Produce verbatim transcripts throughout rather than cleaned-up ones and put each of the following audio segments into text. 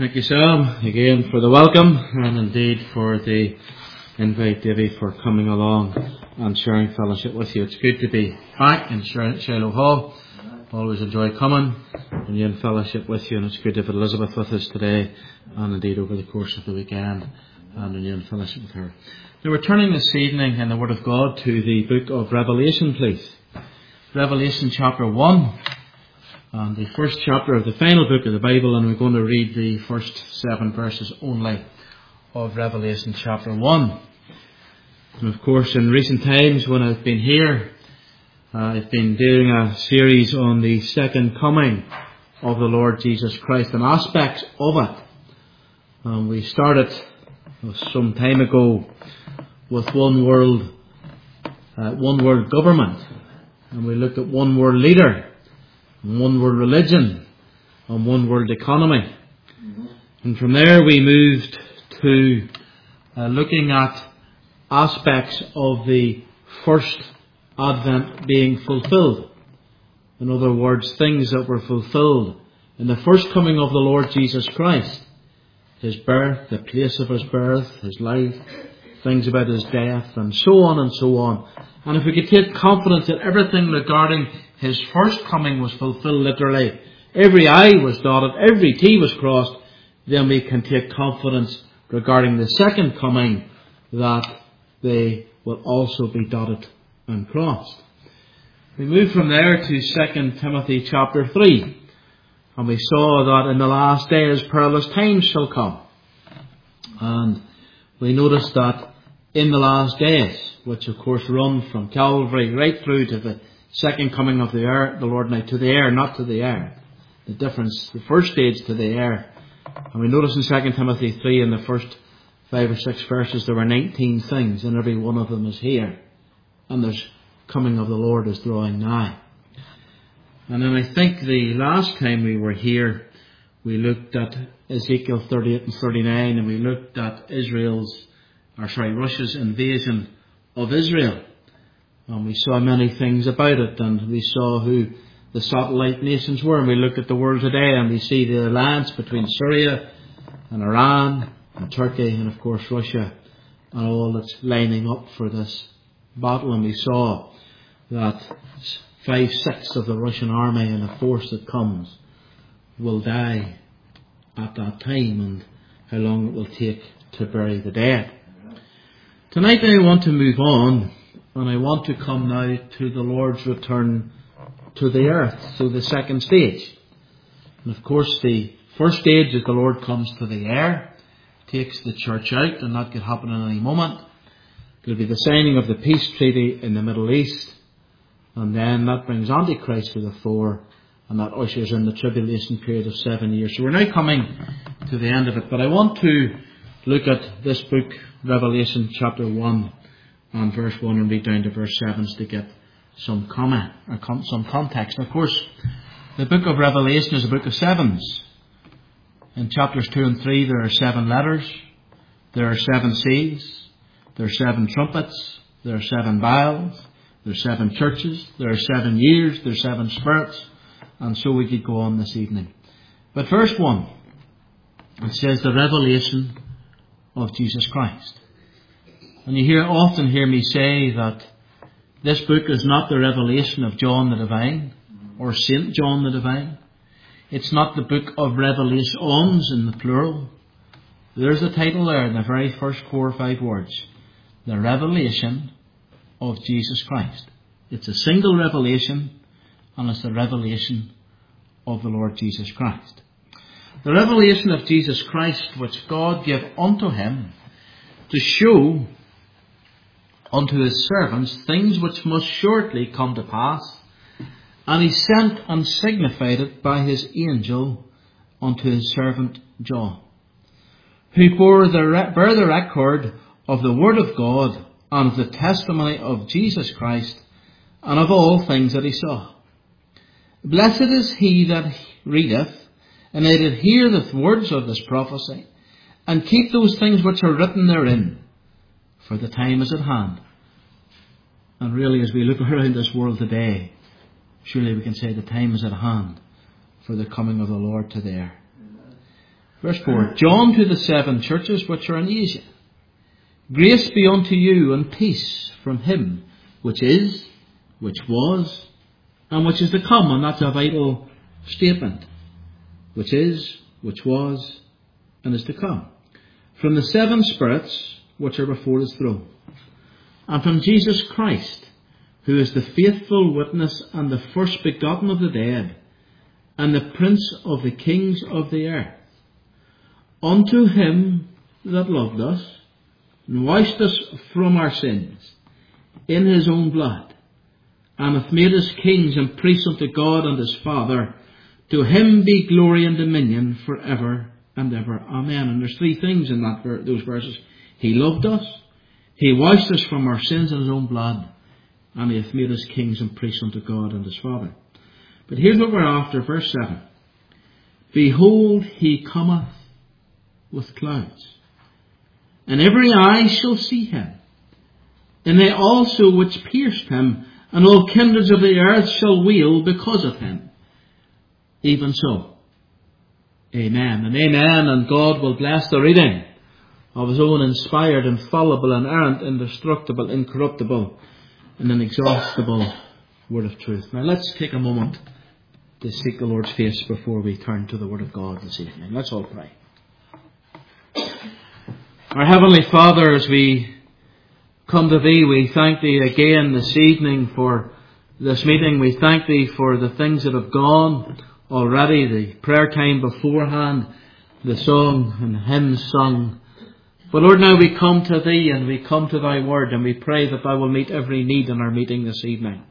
Thank you, Sam, again for the welcome and indeed for the invite, Davy, for coming along and sharing fellowship with you. It's good to be back in Shiloh Hall. Always enjoy coming and in fellowship with you, and it's good to have Elizabeth with us today and indeed over the course of the weekend and in fellowship with her. Now we're turning this evening in the Word of God to the book of Revelation, please. Revelation chapter one. And the first chapter of the final book of the Bible, and we're going to read the first seven verses only of Revelation chapter one. And of course, in recent times when I've been here, uh, I've been doing a series on the second coming of the Lord Jesus Christ and aspects of it. And we started some time ago with one world, uh, one world government, and we looked at one world leader, one world religion, and one world economy. Mm-hmm. And from there we moved to uh, looking at aspects of the first advent being fulfilled. In other words, things that were fulfilled in the first coming of the Lord Jesus Christ. His birth, the place of his birth, his life, things about his death, and so on and so on. And if we could take confidence that everything regarding his first coming was fulfilled literally, every I was dotted, every T was crossed, then we can take confidence regarding the second coming that they will also be dotted and crossed. We move from there to Second Timothy chapter three, and we saw that in the last days perilous times shall come. And we noticed that in the last days, which of course run from Calvary right through to the second coming of the air, the Lord now, to the air, not to the air. The difference, the first stage to the air. And we notice in Second Timothy three, in the first five or six verses, there were nineteen things, and every one of them is here. And the coming of the Lord is drawing nigh. And then I think the last time we were here, we looked at Ezekiel thirty-eight and thirty-nine, and we looked at Israel's, or sorry, Russia's invasion of Israel. And we saw many things about it, and we saw who the satellite nations were, and we looked at the world today, and we see the alliance between Syria and Iran and Turkey and of course Russia, and all that's lining up for this battle. And we saw that five-sixths of the Russian army and the force that comes will die at that time, and how long it will take to bury the dead. Tonight I want to move on, and I want to come now to the Lord's return to the earth, so the second stage. And of course the first stage is the Lord comes to the air, takes the church out, and that could happen at any moment. It will be the signing of the peace treaty in the Middle East, and then that brings Antichrist to the fore, and that ushers in the tribulation period of seven years. So we're now coming to the end of it, but I want to look at this book, Revelation chapter one, and verse one, and read down to verse seven to get some comment, or com- some context. And of course, the book of Revelation is a book of sevens. In chapters two and three, there are seven letters, there are seven seals, there are seven trumpets, there are seven vials, there are seven churches, there are seven years, there are seven spirits, and so we could go on this evening. But verse one, it says the revelation of Jesus Christ. And you hear often hear me say that this book is not the revelation of John the Divine or Saint John the Divine. It's not the book of revelations in the plural. There's a title there in the very first four or five words. The revelation of Jesus Christ. It's a single revelation, and it's the revelation of the Lord Jesus Christ. The revelation of Jesus Christ which God gave unto him to show unto his servants things which must shortly come to pass, and he sent and signified it by his angel unto his servant John, who bore the, bear the record of the word of God and of the testimony of Jesus Christ, and of all things that he saw. Blessed is he that readeth, and they that hear the words of this prophecy, and keep those things which are written therein, for the time is at hand. And really, as we look around this world today, surely we can say the time is at hand for the coming of the Lord to there. Verse four. John to the seven churches which are in Asia. Grace be unto you and peace from him which is, which was, and which is to come. And that's a vital statement. Which is, which was, and is to come. From the seven spirits which are before his throne. And from Jesus Christ, who is the faithful witness and the first begotten of the dead, and the prince of the kings of the earth. Unto him that loved us, and washed us from our sins, in his own blood, and hath made us kings and priests unto God and his Father, to him be glory and dominion for ever and ever. Amen. And there's three things in that those verses. He loved us, he washed us from our sins in his own blood, and he hath made us kings and priests unto God and his Father. But here's what we're after, verse seven. Behold, he cometh with clouds, and every eye shall see him, and they also which pierced him, and all kindreds of the earth shall wail because of him. Even so. Amen and amen, and God will bless the reading of his own inspired, infallible, inerrant, indestructible, incorruptible, and inexhaustible word of truth. Now let's take a moment to seek the Lord's face before we turn to the word of God this evening. Let's all pray. Our Heavenly Father, as we come to Thee, we thank Thee again this evening for this meeting. We thank Thee for the things that have gone already, the prayer time beforehand, the song and hymns sung. But Lord, now we come to Thee and we come to Thy word, and we pray that Thou will meet every need in our meeting this evening.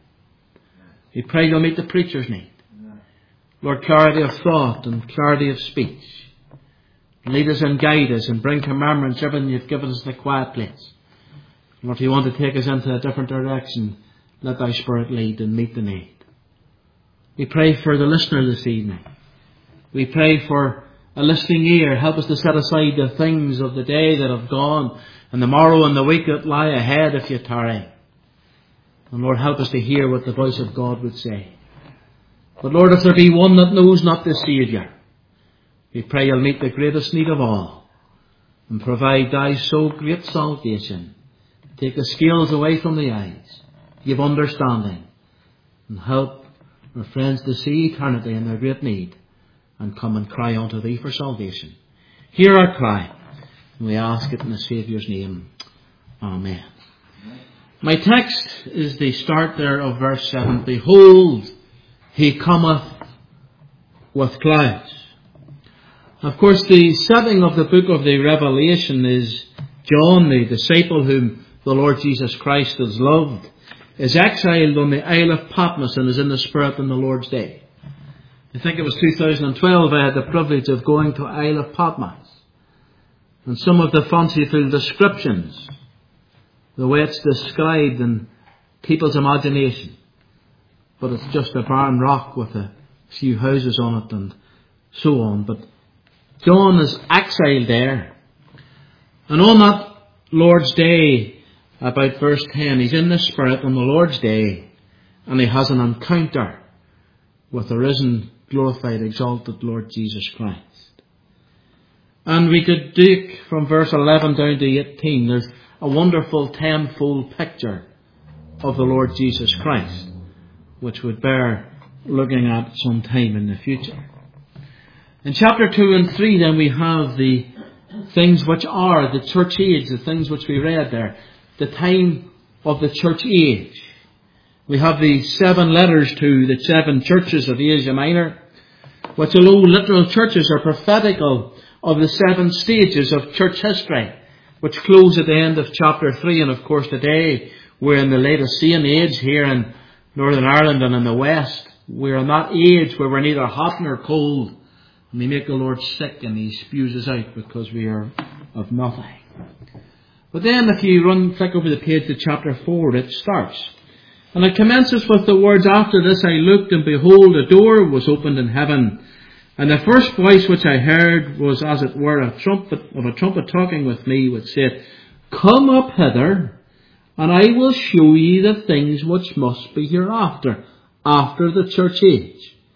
We pray You'll meet the preacher's need. Lord, clarity of thought and clarity of speech. Lead us and guide us and bring to remembrance everything You've given us in the quiet place. Lord, if You want to take us into a different direction, let Thy Spirit lead and meet the need. We pray for the listener this evening. We pray for a listening ear. Help us to set aside the things of the day that have gone, and the morrow and the week that lie ahead if You tarry. And Lord, help us to hear what the voice of God would say. But Lord, if there be one that knows not the Saviour, we pray You'll meet the greatest need of all, and provide Thy so great salvation. Take the scales away from the eyes, give understanding, and help our friends to see eternity in their great need, and come and cry unto Thee for salvation. Hear our cry, and we ask it in the Saviour's name. Amen. My text is the start there of verse seven. Behold, He cometh with clouds. Of course, the setting of the book of the Revelation is John, the disciple whom the Lord Jesus Christ has loved, is exiled on the Isle of Patmos and is in the Spirit on the Lord's day. I think it was two thousand twelve I had the privilege of going to Isle of Patmos. And some of the fanciful descriptions, the way it's described in people's imagination. But it's just a barren rock with a few houses on it and so on. But John is exiled there. And on that Lord's day, about verse ten, he's in the Spirit on the Lord's day, and he has an encounter with the risen, glorified, exalted Lord Jesus Christ. And we could dig from verse eleven down to eighteen. There's a wonderful tenfold picture of the Lord Jesus Christ, which would bear looking at some time in the future. In chapter two and three then we have the things which are the church age, the things which we read there, the time of the church age. We have the seven letters to the seven churches of Asia Minor, which although literal churches are prophetical of the seven stages of church history, which close at the end of chapter three. And of course today we're in the Laodicean age here in Northern Ireland and in the West. We're in that age where we're neither hot nor cold. And we make the Lord sick and He spews us out because we are of nothing. But then if you run, flick over the page to chapter four, it starts. And it commences with the words, after this I looked, and behold, a door was opened in heaven. And the first voice which I heard was as it were a trumpet of a trumpet talking with me, which said, Come up hither, and I will show ye the things which must be hereafter, after the church age.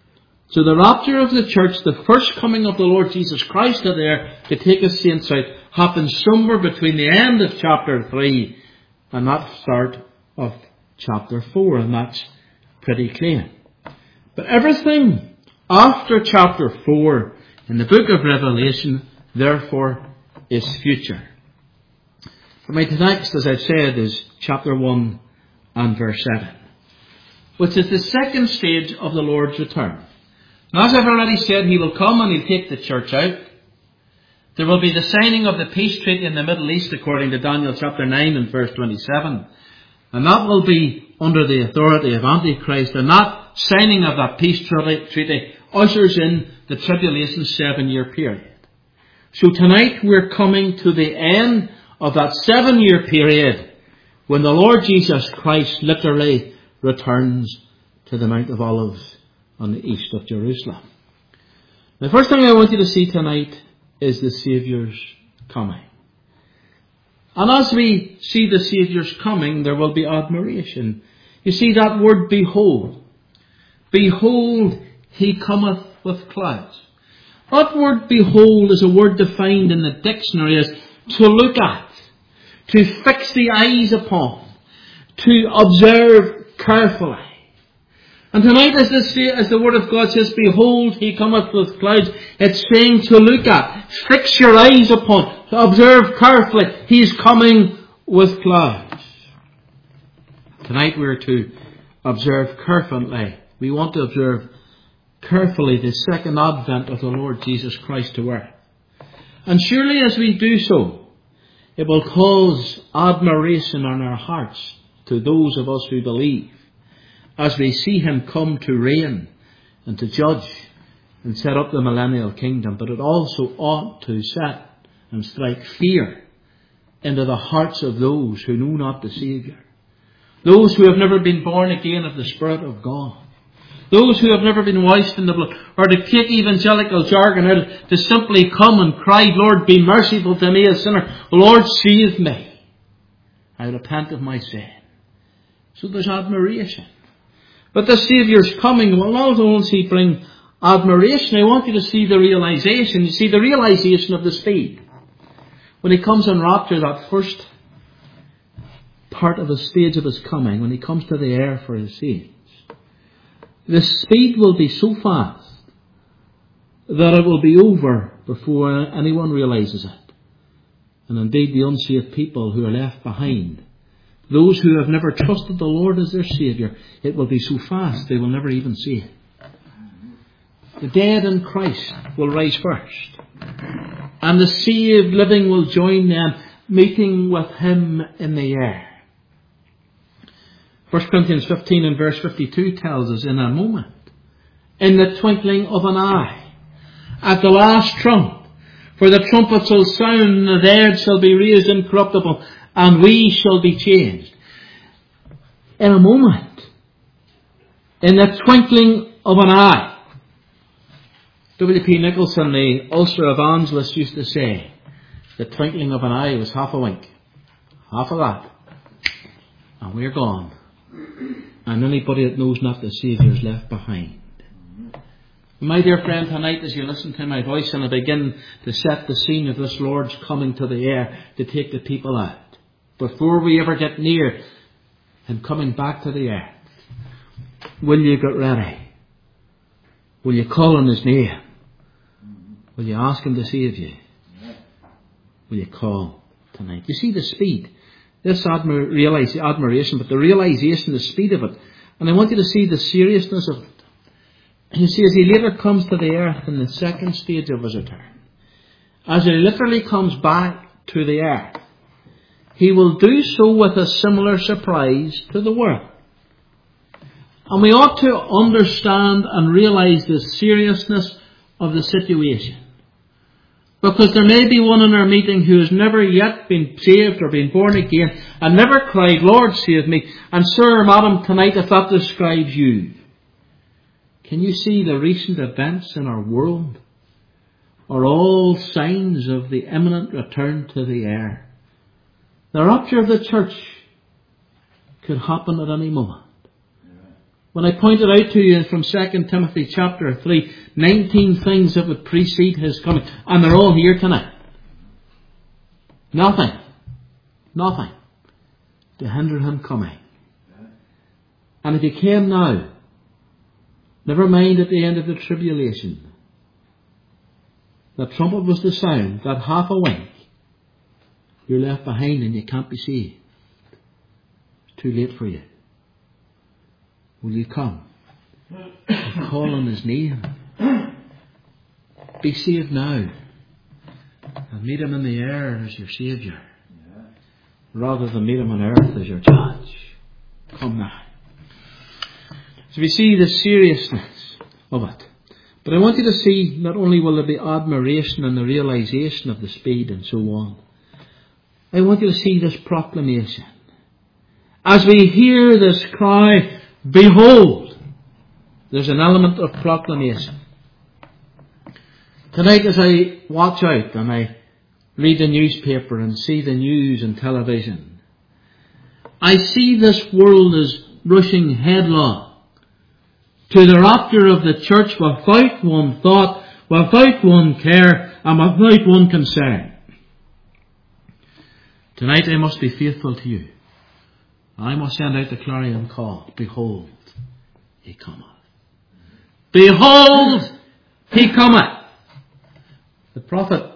So the rapture of the church, the first coming of the Lord Jesus Christ to there to take his saints out, happens somewhere between the end of chapter three and that start of chapter four, and that's pretty clear. But everything after chapter four in the book of Revelation, therefore, is future. For my text, as I've said, is chapter one and verse seven, which is the second stage of the Lord's return. Now, as I've already said, he will come and he'll take the church out. There will be the signing of the peace treaty in the Middle East, according to Daniel chapter nine and verse twenty-seven. And that will be under the authority of Antichrist. And that signing of that peace treaty ushers in the tribulation seven-year period. So tonight we're coming to the end of that seven-year period when the Lord Jesus Christ literally returns to the Mount of Olives on the east of Jerusalem. The first thing I want you to see tonight is the Saviour's coming. And as we see the Saviour's coming, there will be admiration. You see that word behold. Behold, he cometh with clouds. That word behold is a word defined in the dictionary as to look at, to fix the eyes upon, to observe carefully. And tonight, as, this, as the Word of God says, behold, he cometh with clouds, it's saying to look at, fix your eyes upon, to observe carefully. He's coming with clouds. Tonight we're to observe carefully. We want to observe carefully the second advent of the Lord Jesus Christ to earth. And surely as we do so, it will cause admiration on our hearts to those of us who believe, as we see him come to reign and to judge and set up the millennial kingdom. But it also ought to set and strike fear into the hearts of those who know not the Saviour, those who have never been born again of the Spirit of God, those who have never been washed in the blood, or to take evangelical jargon out, to simply come and cry, Lord, be merciful to me, a sinner. Lord, save me. I repent of my sin. So there's admiration. But the Saviour's coming will not only bring admiration. I want you to see the realization. You see the realization of the speed. When he comes in rapture, that first part of the stage of his coming, when he comes to the air for his saints, the speed will be so fast that it will be over before anyone realizes it. And indeed the unsaved people who are left behind, those who have never trusted the Lord as their Saviour, it will be so fast they will never even see it. The dead in Christ will rise first, and the saved living will join them, meeting with him in the air. First Corinthians fifteen and verse fifty-two tells us, in a moment, in the twinkling of an eye, at the last trump, for the trumpet shall sound, and the dead shall be raised incorruptible, and we shall be changed. In a moment. In the twinkling of an eye. W P Nicholson, the Ulster evangelist, used to say, the twinkling of an eye was half a wink. Half of that. And we're gone. And anybody that knows not the Saviour is left behind. My dear friend, tonight as you listen to my voice and I begin to set the scene of this Lord's coming to the air to take the people out, before we ever get near him coming back to the earth, will you get ready? Will you call on his name? Will you ask him to save you? Will you call tonight? You see the speed. This admir- realize, admiration, but the realization, the speed of it. And I want you to see the seriousness of it. You see, as he later comes to the earth in the second stage of his return, as he literally comes back to the earth, he will do so with a similar surprise to the world. And we ought to understand and realize the seriousness of the situation. Because there may be one in our meeting who has never yet been saved or been born again and never cried, Lord, save me. And sir or madam, tonight, if that describes you, can you see the recent events in our world are all signs of the imminent return to the air? The rapture of the church could happen at any moment. When I pointed out to you from Second Timothy chapter three, nineteen things that would precede his coming, and they're all here tonight. Nothing, nothing to hinder him coming. And if he came now, never mind at the end of the tribulation, the trumpet was to sound, that half a wink, you're left behind and you can't be saved. It's too late for you. Will you come and call on his name? Be saved now and meet him in the air as your Saviour, rather than meet him on earth as your judge. Come now. So we see the seriousness of it. But I want you to see, not only will there be admiration and the realization of the speed and so on, I want you to see this proclamation. As we hear this cry, behold, there's an element of proclamation. Tonight as I watch out and I read the newspaper and see the news and television, I see this world as rushing headlong to the rapture of the church without one thought, without one care, and without one concern. Tonight I must be faithful to you. I must send out the clarion call. Behold, he cometh. Behold, he cometh. The prophet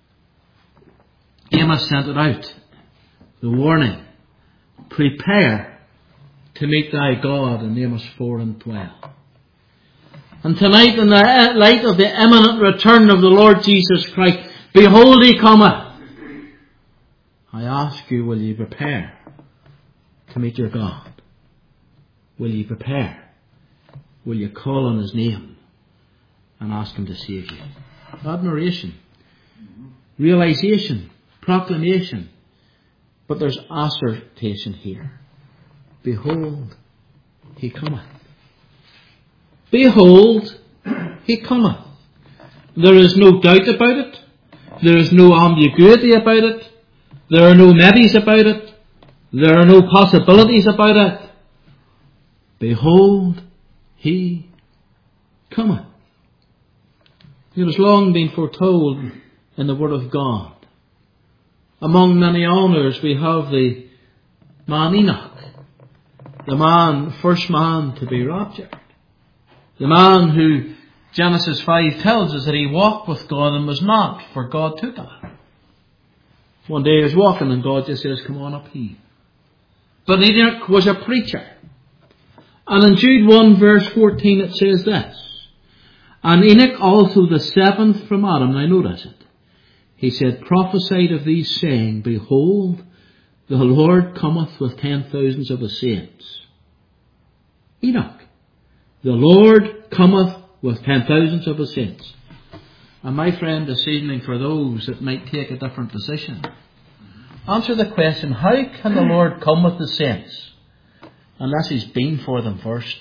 Amos sent it out. The warning. Prepare to meet thy God in Amos four and twelve. And tonight, in the light of the imminent return of the Lord Jesus Christ, behold, he cometh. I ask you, will you prepare to meet your God? Will you prepare? Will you call on his name and ask him to save you? Admiration, realization, proclamation. But there's assertion here. Behold, he cometh. Behold, he cometh. There is no doubt about it. There is no ambiguity about it. There are no maybes about it. There are no possibilities about it. Behold, he cometh. It has long been foretold in the Word of God. Among many honours we have the man Enoch, the man, first man to be raptured. The man who Genesis five tells us that he walked with God and was not, for God took him. One day he was walking and God just says, come on up here. But Enoch was a preacher. And in Jude one verse fourteen it says this. And Enoch also the seventh from Adam, now notice it. He said, prophesied of these saying, behold, the Lord cometh with ten thousands of his saints. Enoch. The Lord cometh with ten thousands of his saints. And my friend, this evening, for those that might take a different position, answer the question, how can the Lord come with the saints unless he's been for them first?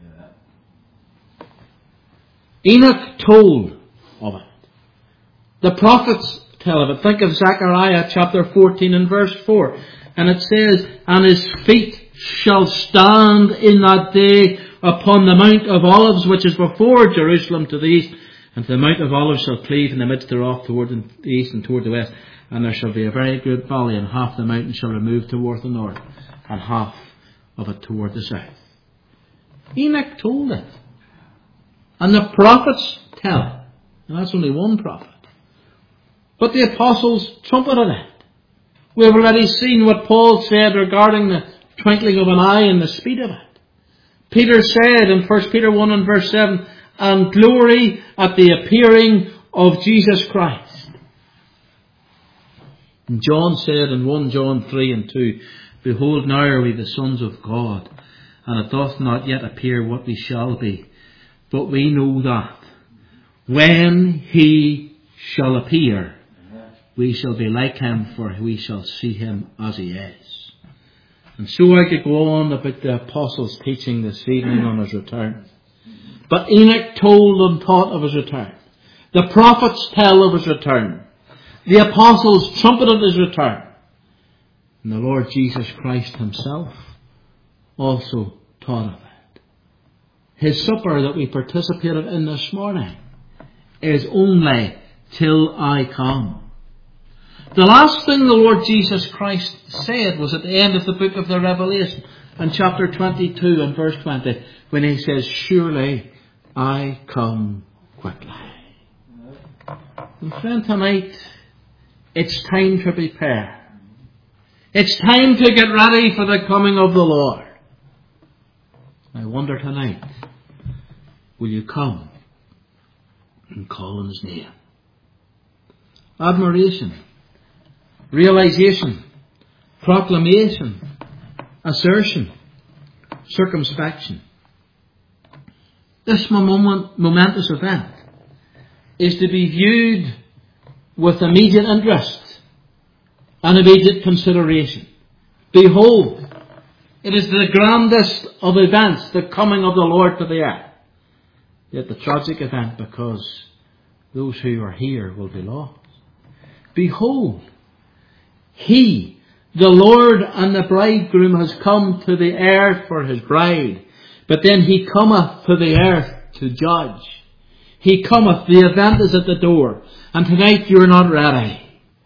Yeah. Enoch told of it. The prophets tell of it. Think of Zechariah chapter fourteen and verse four. And it says, and his feet shall stand in that day upon the Mount of Olives, which is before Jerusalem to the east, and the Mount of Olives shall cleave in the midst thereof toward the east and toward the west, and there shall be a very great valley, and half the mountain shall remove toward the north, and half of it toward the south. Enoch told it. And the prophets tell it. And that's only one prophet. But the apostles trumpeted it. We have already seen what Paul said regarding the twinkling of an eye and the speed of it. Peter said in First Peter one and verse seven, and glory at the appearing of Jesus Christ. And John said in First John three and two, behold, now are we the sons of God, and it doth not yet appear what we shall be. But we know that when he shall appear, we shall be like him, for we shall see him as he is. And so I could go on about the apostles' teaching this evening on his return. But Enoch told and taught of his return. The prophets tell of his return. The apostles trumpeted his return. And the Lord Jesus Christ himself also taught of it. His supper that we participated in this morning is only till I come. The last thing the Lord Jesus Christ said was at the end of the book of the Revelation, in chapter twenty-two and verse twenty, when he says, surely I come quickly. And friend, tonight, it's time to prepare. It's time to get ready for the coming of the Lord. I wonder tonight, will you come and call on His name? Admiration, realization, proclamation, assertion, circumspection. This moment, momentous event is to be viewed with immediate interest and immediate consideration. Behold, it is the grandest of events, the coming of the Lord to the earth. Yet the tragic event, because those who are here will be lost. Behold, He, the Lord and the bridegroom, has come to the earth for His bride. But then He cometh to the earth to judge. He cometh, the event is at the door. And tonight you're not ready.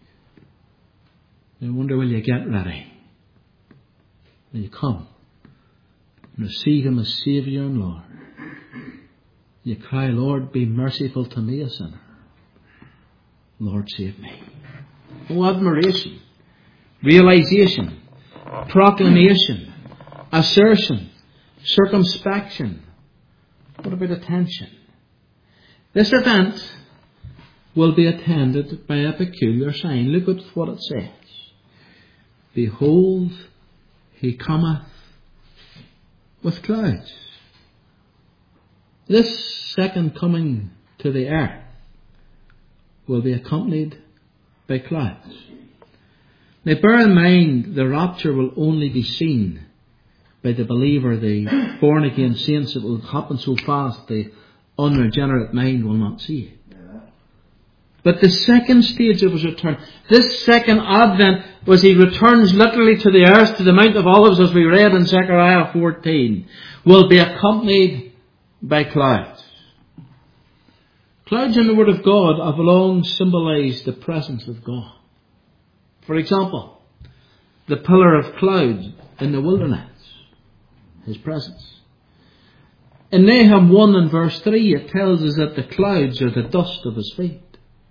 I wonder, will you get ready? Will you come and receive Him as Saviour and Lord? You cry, Lord, be merciful to me, a sinner. Lord, save me. Oh, admiration, realization, proclamation, assertion, circumspection. What about attention? This event will be attended by a peculiar sign. Look at what it says. Behold, He cometh with clouds. This second coming to the earth will be accompanied by clouds. Now bear in mind, the rapture will only be seen by the believer, the born again saints. It will happen so fast the unregenerate mind will not see it. But the second stage of His return, this second advent, was He returns literally to the earth, to the Mount of Olives, as we read in Zechariah fourteen, will be accompanied by clouds. Clouds in the Word of God have long symbolized the presence of God. For example, the pillar of cloud in the wilderness, His presence. In Nahum one and verse three, it tells us that the clouds are the dust of His feet.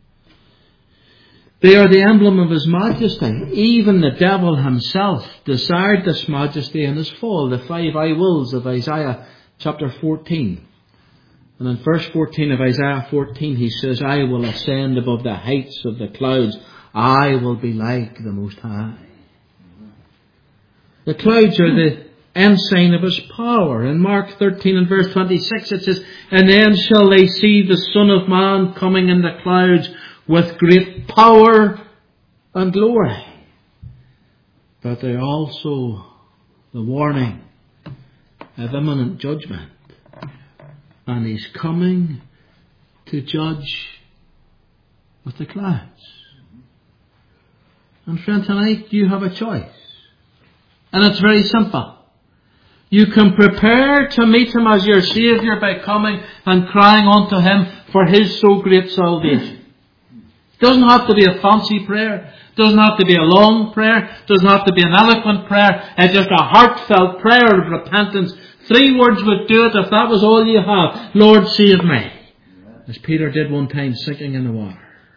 They are the emblem of His majesty. Even the devil himself desired this majesty in his fall. The five I wills of Isaiah chapter fourteen. And in verse fourteen of Isaiah fourteen, he says, I will ascend above the heights of the clouds. I will be like the Most High. The clouds are the ensign of His power. In Mark thirteen and verse twenty-six, it says, and then shall they see the Son of Man coming in the clouds with great power and glory. But they are also the warning of imminent judgment. And He's coming to judge with the clouds. And friend, tonight you have a choice. And it's very simple. You can prepare to meet Him as your Saviour by coming and crying unto Him for His so great salvation. It doesn't have to be a fancy prayer. It doesn't have to be a long prayer. It doesn't have to be an eloquent prayer. It's just a heartfelt prayer of repentance. Three words would do it if that was all you have. Lord, save me. As Peter did one time, sinking in the water.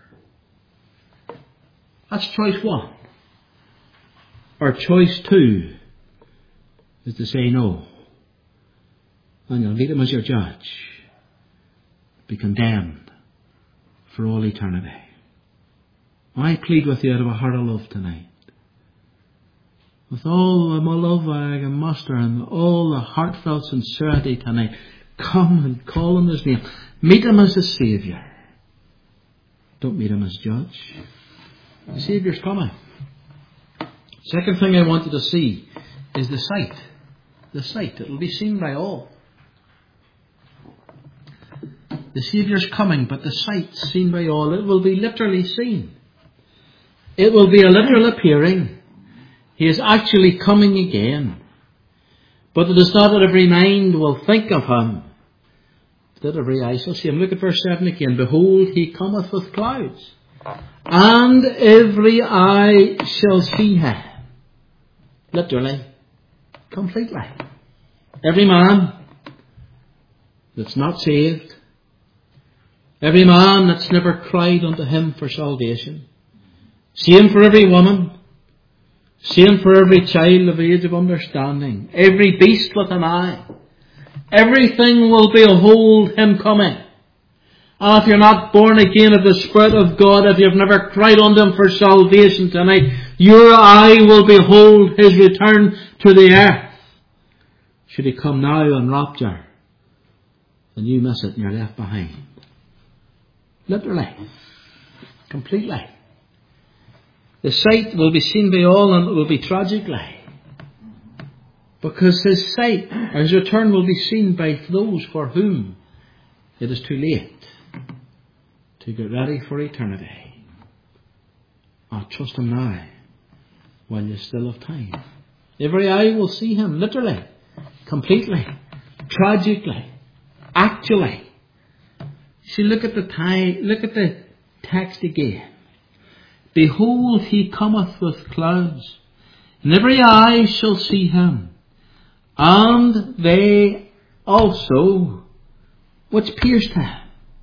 That's choice one. Or choice two is to say no. And you'll meet Him as your judge. Be condemned for all eternity. I plead with you out of a heart of love tonight. With all my love I can muster and all the heartfelt sincerity tonight, come and call on His name. Meet Him as the Saviour. Don't meet Him as judge. The Saviour's coming. Second thing I want you to see is the sight. The sight. It will be seen by all. The Saviour's coming, but the sight seen by all. It will be literally seen. It will be a literal appearing. He is actually coming again. But it is not that every mind will think of Him that every eye shall see him. Look at verse seven again. Behold, he cometh with clouds, and every eye shall see him. Literally, completely. Every man that's not saved, every man that's never cried unto him for salvation, same for every woman, same for every child of age of understanding, every beast with an eye, everything will behold him coming. And if you're not born again of the Spirit of God, if you've never cried unto him for salvation tonight, your eye will behold his return to the earth. Should he come now in rapture, then you miss it and you're left behind. Literally. Completely. The sight will be seen by all, and it will be tragically. Because his sight, or his return, will be seen by those for whom it is too late to get ready for eternity. Oh, trust him now, while you still have time. Every eye will see him, literally, completely, tragically, actually. See, look at the time, look at the text again. Behold, he cometh with clouds, and every eye shall see him, and they also which pierced him.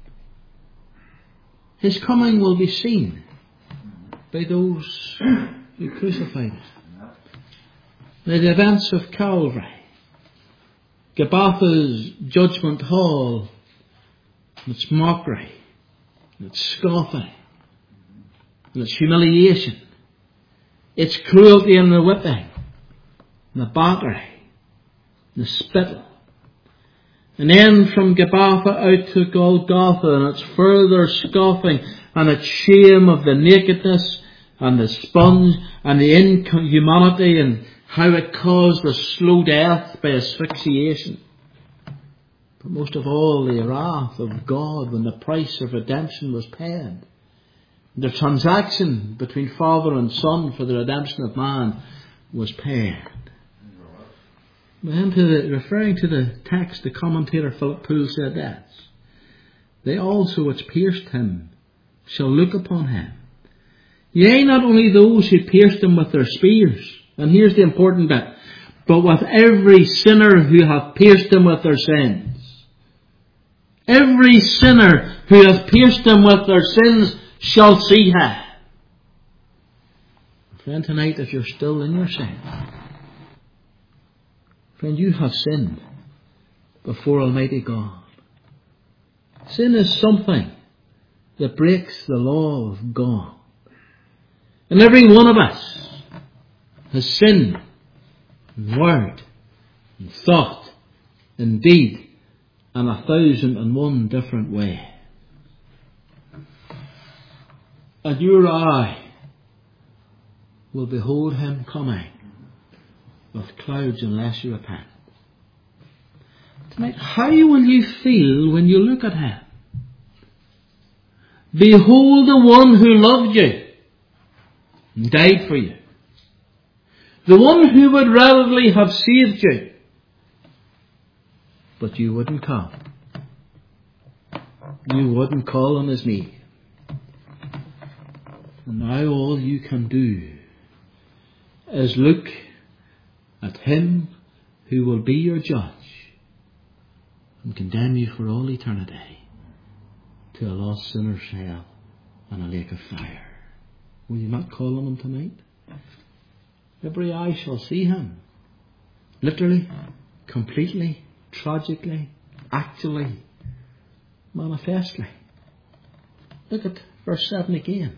His coming will be seen by those who crucified him. The events of Calvary, Gabbatha's judgment hall, its mockery, its scoffing, and its humiliation, its cruelty and the whipping, and the battery, and the spittle. And then from Gabbatha out to Golgotha, and its further scoffing, and its shame of the nakedness, and the sponge, and the inhumanity, and how it caused a slow death by asphyxiation. But most of all, the wrath of God when the price of redemption was paid. The transaction between Father and Son for the redemption of man was paid. Then to the, referring to the text, the commentator Philip Poole said this: they also which pierced him shall look upon him. Yea, not only those who pierced him with their spears, and here's the important bit, but with every sinner who hath pierced him with their sins. Every sinner who hath pierced him with their sins shall see him. Friend, tonight, if you're still in your sin, friend, you have sinned before Almighty God. Sin is something that breaks the law of God. And every one of us has sinned in word, in thought, in deed, and a thousand and one different ways. And your eye will behold him coming with clouds unless you repent. Tonight, how will you feel when you look at him? Behold the one who loved you and died for you. The one who would readily have saved you, but you wouldn't come. You wouldn't call on his name. And now all you can do is look at him who will be your judge and condemn you for all eternity to a lost sinner's hell and a lake of fire. Will you not call on him tonight? Every eye shall see him. Literally, completely, tragically, actually, manifestly. Look at verse seven again.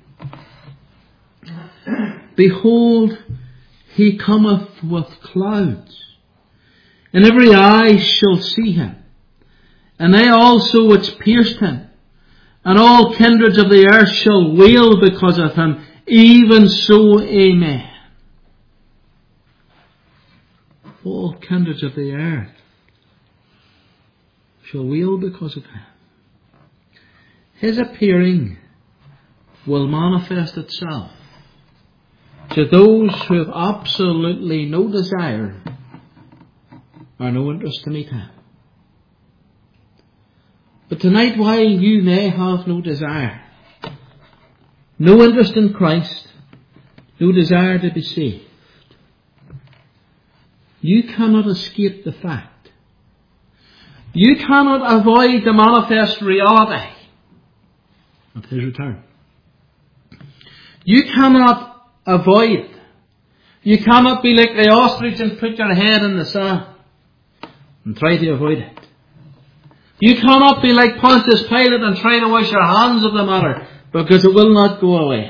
Behold, he cometh with clouds, and every eye shall see him, and they also which pierced him, and all kindreds of the earth shall wail because of him. Even so, amen. All kindreds of the earth shall wail because of him. His appearing will manifest itself to those who have absolutely no desire or no interest to meet him. But tonight, while you may have no desire, no interest in Christ, no desire to be saved, you cannot escape the fact. You cannot avoid the manifest reality of His return. You cannot avoid it. You cannot be like the ostrich and put your head in the sand and try to avoid it. You cannot be like Pontius Pilate and try to wash your hands of the matter, because it will not go away.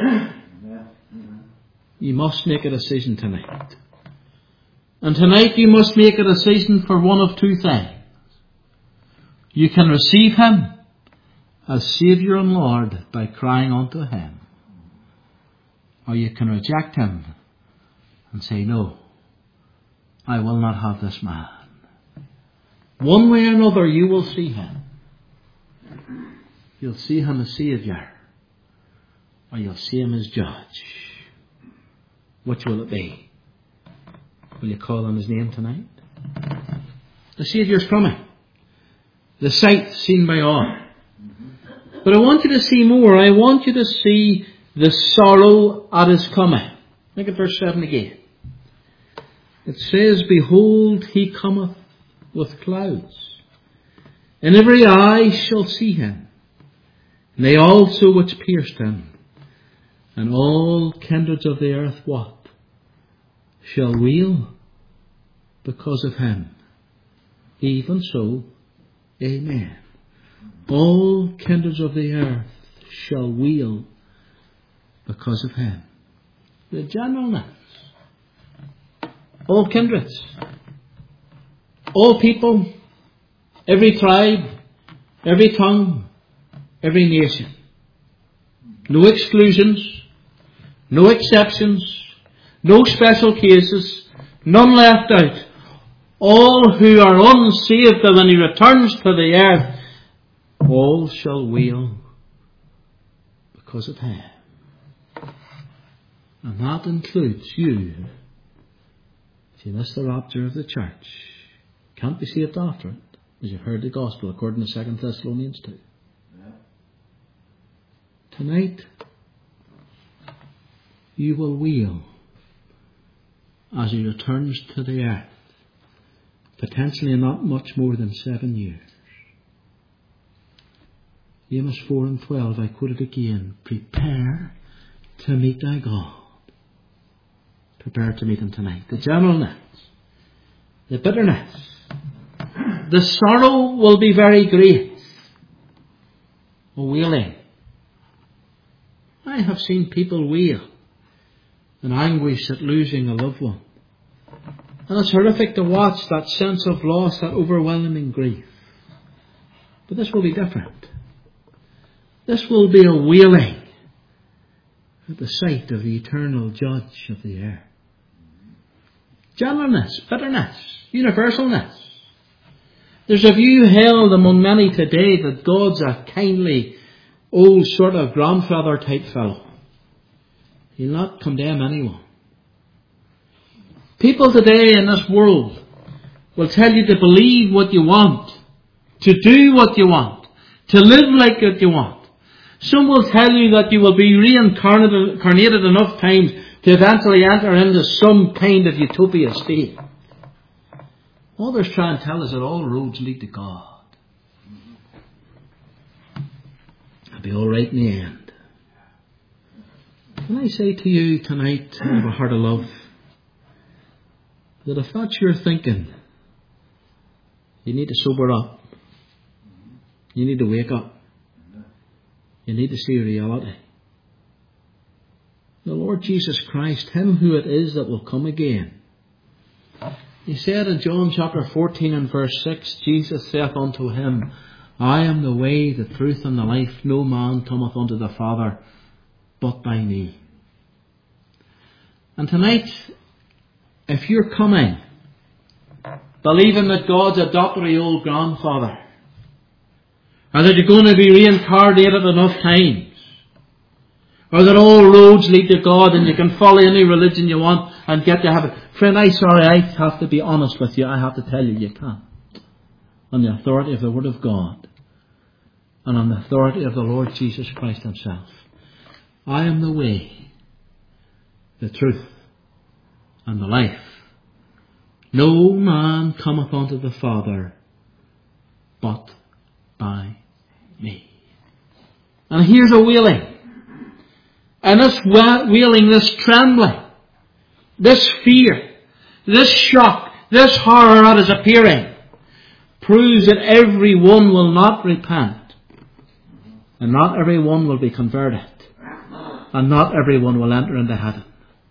You must make a decision tonight. And tonight you must make a decision for one of two things. You can receive Him as Saviour and Lord by crying unto Him. Or you can reject Him and say, no, I will not have this man. One way or another you will see Him. You'll see Him as Saviour, or you'll see Him as Judge. Which will it be? Will you call on His name tonight? The Saviour's coming. The sight seen by all. But I want you to see more. I want you to see the sorrow at His coming. Look at verse seven again. It says, behold, He cometh with clouds, and every eye shall see Him, and they also which pierced Him, and all kindreds of the earth what? Shall wail because of Him. Even so, amen. All kindreds of the earth shall wail because of Him. The generalness. All kindreds. All people. Every tribe. Every tongue. Every nation. No exclusions. No exceptions. No special cases. None left out. All who are unsaved, and when He returns to the earth, all shall wail because of Him. And that includes you. If you miss the rapture of the church, can't be saved after it, as you've heard the gospel according to Second Thessalonians two. Yeah. Tonight, you will wail as He returns to the earth, potentially not much more than seven years. Amos four and twelve, I quote it again. Prepare to meet thy God. Prepare to meet Him tonight. The gentleness, the bitterness, the sorrow will be very great. A wailing. I have seen people wail in anguish at losing a loved one. And it's horrific to watch that sense of loss, that overwhelming grief. But this will be different. This will be a wailing at the sight of the eternal Judge of the earth. Gentleness, bitterness, universalness. There's a view held among many today that God's a kindly, old sort of grandfather type fellow. He'll not condemn anyone. People today in this world will tell you to believe what you want, to do what you want, to live like what you want. Some will tell you that you will be reincarnated enough times to eventually enter into some kind of utopia state. Others try and tell us that all roads lead to God. It'll be all right in the end. Can I say to you tonight, out of a heart of love, that if that's your thinking, you need to sober up. You need to wake up. You need to see reality. The Lord Jesus Christ, Him who it is that will come again. He said in John chapter fourteen and verse six, Jesus saith unto him, I am the way, the truth and the life. No man cometh unto the Father but by me. And tonight, if you're coming, believing that God's adopted your old grandfather, or that you're going to be reincarnated enough times, or that all roads lead to God and you can follow any religion you want and get to heaven. Friend, I'm sorry, I have to be honest with you. I have to tell you, you can't. On the authority of the Word of God. and on the authority of the Lord Jesus Christ himself. I am the way, the truth, and the life. No man cometh unto the Father but by me. And here's a wailing. And this wailing, this trembling, this fear, this shock, this horror that is appearing proves that every one will not repent. And not every one will be converted. And not every one will enter into heaven.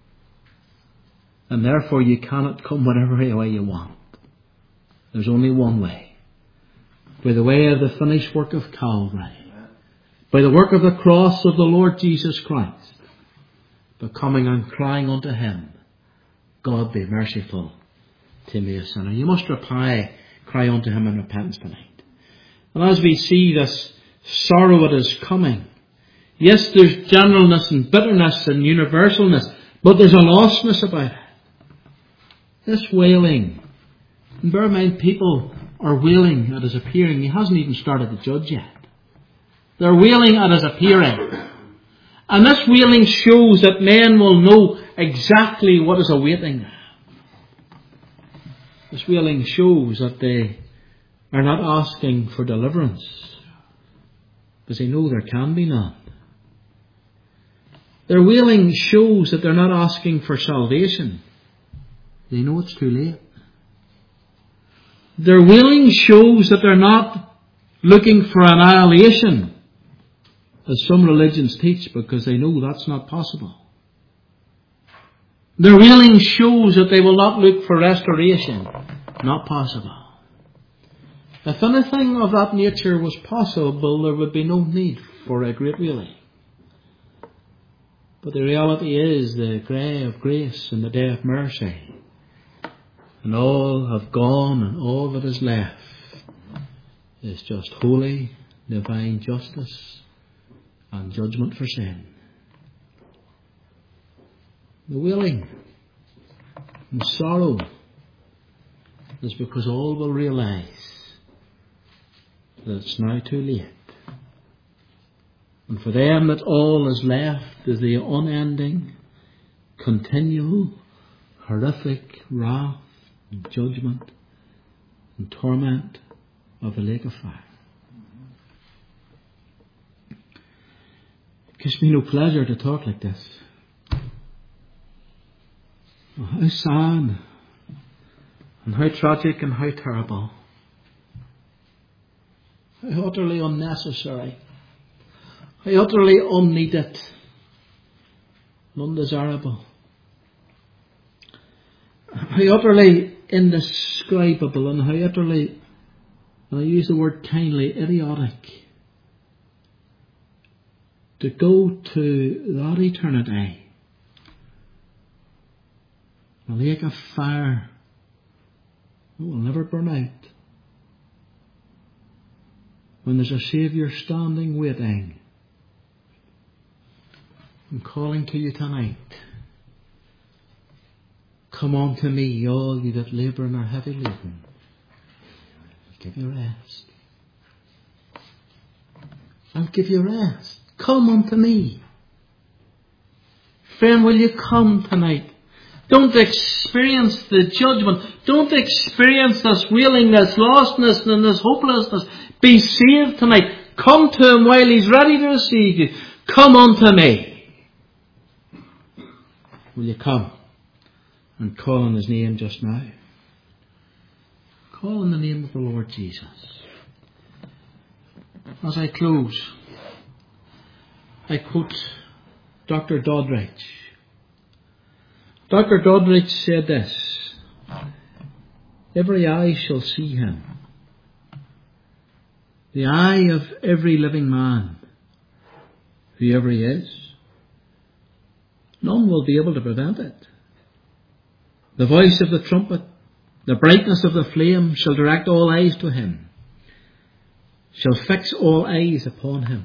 And therefore you cannot come whatever way you want. There's only one way. By the way of the finished work of Calvary. By the work of the cross of the Lord Jesus Christ. By coming and crying unto him, God be merciful to me a sinner. You must reply, cry unto him in repentance tonight. And as we see this sorrow that is coming, yes, there's generalness and bitterness and universalness, but there's a lostness about it. This wailing, and bear in mind, people are wailing at his appearing. He hasn't even started to judge yet. They're wailing at his appearing. And this wailing shows that men will know exactly what is awaiting them. This wailing shows that they are not asking for deliverance, because they know there can be none. Their wailing shows that they're not asking for salvation. They know it's too late. Their wailing shows that they're not looking for annihilation, as some religions teach, because they know that's not possible. Their wailing shows that they will not look for restoration. Not possible. If anything of that nature was possible, there would be no need for a great wailing. But the reality is the day of grace and the day of mercy, and all have gone, and all that is left is just holy, divine justice and judgment for sin. The wailing and sorrow is because all will realize that it's now too late. And for them that all is left is the unending, continual, horrific wrath and judgment and torment of the lake of fire. It gives me no pleasure to talk like this. Oh, how sad and how tragic and how terrible. How utterly unnecessary. How utterly unneeded and undesirable. How utterly indescribable and how utterly, and I use the word kindly, idiotic, to go to that eternity, a lake of fire that will never burn out, when there's a Saviour standing waiting and calling to you tonight. Come unto me, all you that labour and are heavy laden. I'll give you rest. I'll give you rest. Come unto me. Friend, will you come tonight? Don't experience the judgment. Don't experience this wailing, this lostness and this hopelessness. Be saved tonight. Come to him while he's ready to receive you. Come unto me. Will you come and call on his name just now? Call on the name of the Lord Jesus. As I close, I quote Doctor Doddridge. Doctor Doddridge said this: every eye shall see him. The eye of every living man, whoever he is. None will be able to prevent it. The voice of the trumpet, the brightness of the flame shall direct all eyes to him, shall fix all eyes upon him.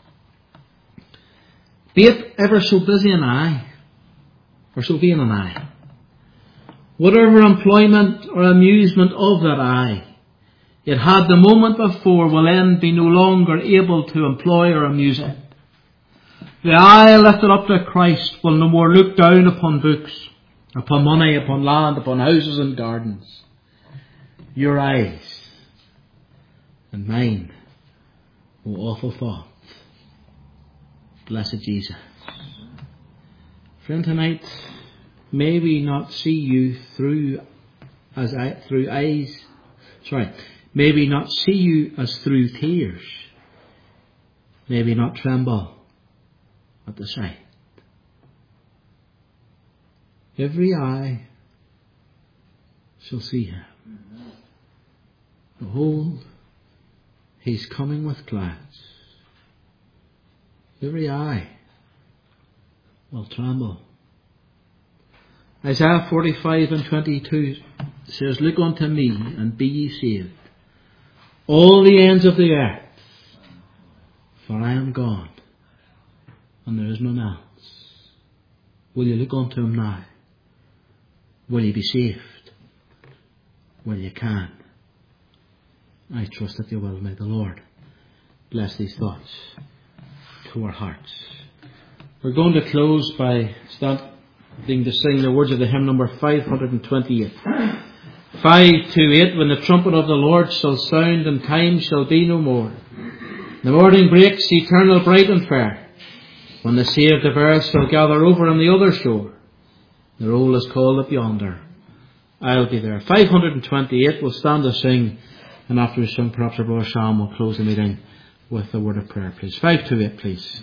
Be it ever so busy an eye, or so vain an eye, whatever employment or amusement of that eye, It had the moment before, will then be no longer able to employ or amuse it. The eye lifted up to Christ will no more look down upon books, upon money, upon land, upon houses and gardens. Your eyes and mine, O awful thought. Blessed Jesus. Friend, tonight, may we not see you through as I, through eyes, sorry, may we not see you as through tears. May we not tremble at the sight. Every eye shall see him. Behold, he's coming with clouds. Every eye will tremble. Isaiah forty-five and twenty-two says, look unto me and be ye saved, all the ends of the earth, for I am God, and there is none else. Will you look unto him now? Will you be saved? Well, you can. I trust that you will. May the Lord bless these thoughts to our hearts. We're going to close by standing to sing the words of the hymn number five twenty-eight. five twenty-eight, when the trumpet of the Lord shall sound and time shall be no more. The morning breaks eternal, bright and fair, when the saved of earth shall gather over on the other shore. The roll is called up yonder. I'll be there. five twenty-eight, we'll stand to sing, and after we sing, perhaps our brother Sam will close the meeting with a word of prayer, please. five twenty-eight, please.